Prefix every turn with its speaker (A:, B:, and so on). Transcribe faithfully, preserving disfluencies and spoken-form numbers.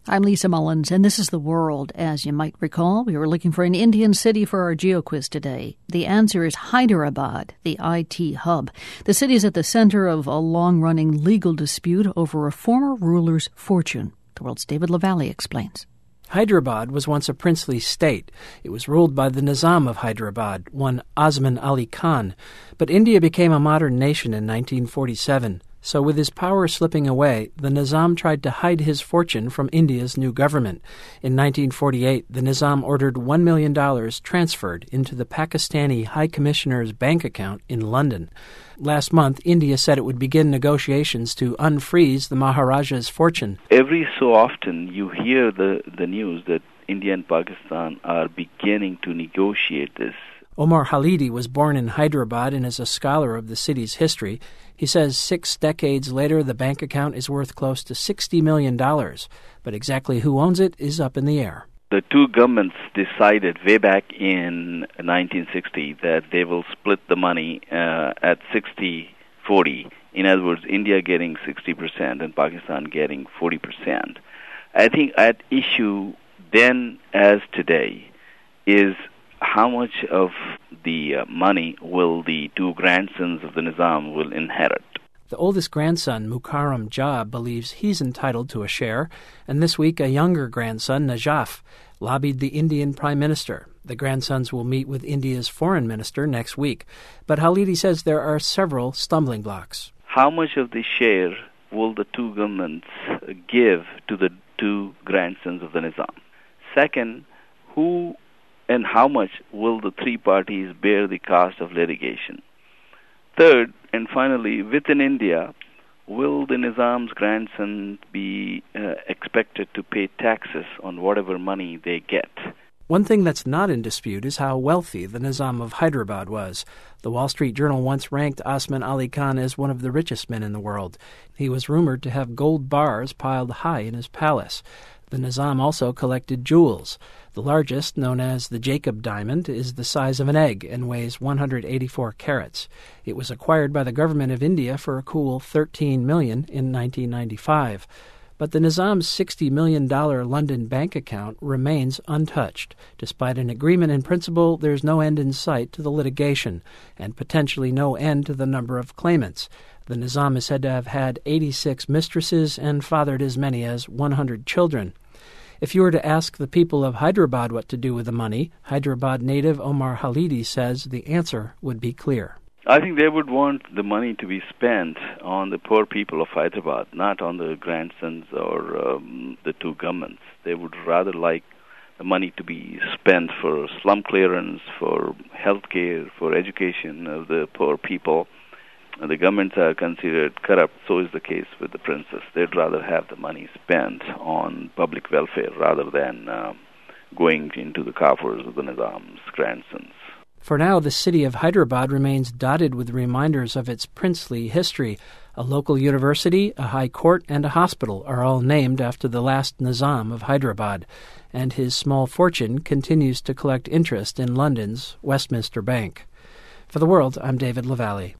A: I'm Lisa Mullins, and this is The World. As you might recall, we were looking for an Indian city for our GeoQuiz today. The answer is Hyderabad, the I T hub. The city is at the center of a long-running legal dispute over a former ruler's fortune. The World's David LaValle explains.
B: Hyderabad was once a princely state. It was ruled by the Nizam of Hyderabad, one Osman Ali Khan. But India became a modern nation in nineteen forty-seven. So with his power slipping away, the Nizam tried to hide his fortune from India's new government. In nineteen forty-eight, the Nizam ordered one million dollars transferred into the Pakistani High Commissioner's bank account in London. Last month, India said it would begin negotiations to unfreeze the Maharaja's fortune.
C: Every so often you hear the, the news that India and Pakistan are beginning to negotiate this.
B: Omar Khalidi was born in Hyderabad and is a scholar of the city's history. He says six decades later, the bank account is worth close to sixty million dollars. But exactly who owns it is up in the air.
C: The two governments decided way back in nineteen sixty that they will split the money uh, at sixty forty. In other words, India getting sixty percent and Pakistan getting forty percent. I think at issue then as today is how much of the uh, money will the two grandsons of the Nizam will inherit.
B: The oldest grandson, Mukarram Jah, believes he's entitled to a share, and this week a younger grandson, Najaf, lobbied the Indian Prime Minister. The grandsons will meet with India's foreign minister next week, but Khalidi says there are several stumbling blocks.
C: How much of the share will the two governments give to the two grandsons of the Nizam? Second, who and how much will the three parties bear the cost of litigation? Third, and finally, within India, will the Nizam's grandson be uh, expected to pay taxes on whatever money they get?
B: One thing that's not in dispute is how wealthy the Nizam of Hyderabad was. The Wall Street Journal once ranked Osman Ali Khan as one of the richest men in the world. He was rumored to have gold bars piled high in his palace. The Nizam also collected jewels. The largest, known as the Jacob diamond, is the size of an egg and weighs one hundred eighty-four carats. It was acquired by the government of India for a cool thirteen million dollars in nineteen ninety-five. But the Nizam's sixty million dollars London bank account remains untouched. Despite an agreement in principle, there's no end in sight to the litigation, and potentially no end to the number of claimants. The Nizam is said to have had eighty-six mistresses and fathered as many as one hundred children. If you were to ask the people of Hyderabad what to do with the money, Hyderabad native Omar Khalidi says the answer would be clear.
C: I think they would want the money to be spent on the poor people of Hyderabad, not on the grandsons or um, the two governments. They would rather like the money to be spent for slum clearance, for health care, for education of the poor people. The governments are considered corrupt, so is the case with the princess. They'd rather have the money spent on public welfare rather than uh, going into the coffers of the Nizam's grandsons.
B: For now, the city of Hyderabad remains dotted with reminders of its princely history. A local university, a high court, and a hospital are all named after the last Nizam of Hyderabad, and his small fortune continues to collect interest in London's Westminster Bank. For The World, I'm David LaValle.